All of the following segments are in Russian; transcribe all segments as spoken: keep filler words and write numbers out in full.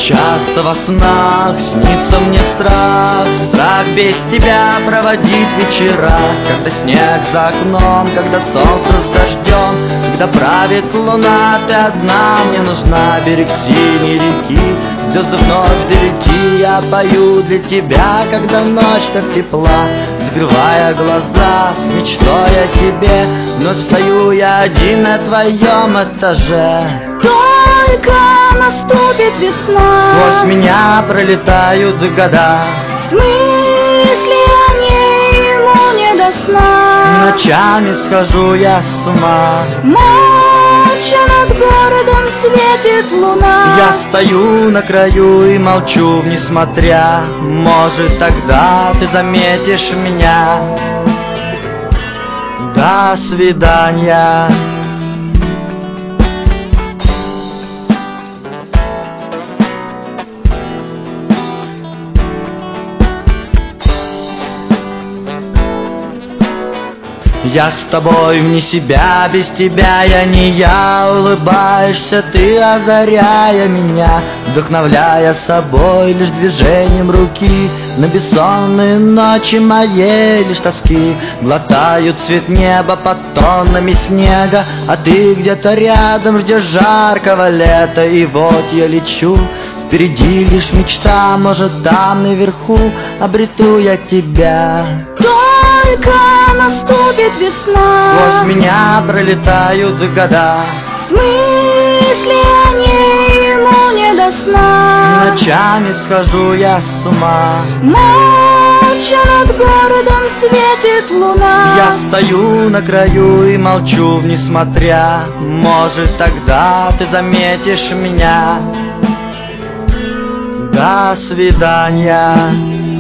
Часто во снах снится мне страх, страх без тебя проводить вечера, когда снег за окном, когда солнце с дождем, когда правит луна, ты одна мне нужна. Берег синей реки, звезды вновь далеки, я пою для тебя, когда ночь так тепла. Закрывая глаза с мечтой о тебе, вновь встаю я один на твоем этаже. Только наступит весна, сквозь меня пролетают года, мысли о ней ему не до сна. Ночами схожу я с ума, молча над городом светит луна. Я стою на краю и молчу, несмотря, может, тогда ты заметишь меня. До свидания. Я с тобой вне себя, без тебя я не я. Улыбаешься ты, озаряя меня, вдохновляя собой лишь движением руки. На бессонные ночи моей лишь тоски глотают цвет неба под тоннами снега. А ты где-то рядом ждешь жаркого лета, и вот я лечу. Впереди лишь мечта, может, там наверху обрету я тебя. Только наступит весна, сквозь меня пролетают года, мысли о ней ему не до сна. Ночами схожу я с ума, молча над городом светит луна. Я стою на краю и молчу, несмотря, может, тогда ты заметишь меня. До свидания.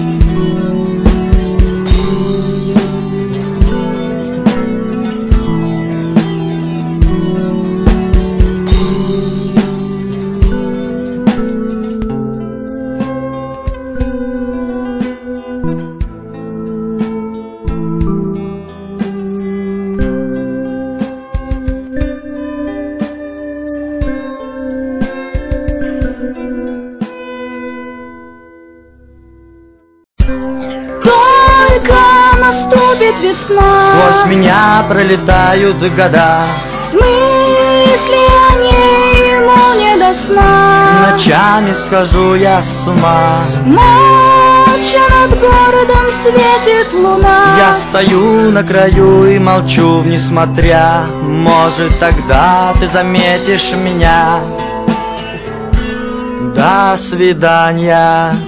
Только наступит весна, сквозь меня пролетают года, мысли о ней ему не до сна. Ночами схожу я с ума, молча над городом светит луна. Я стою на краю и молчу, несмотря, может, тогда ты заметишь меня. До свидания.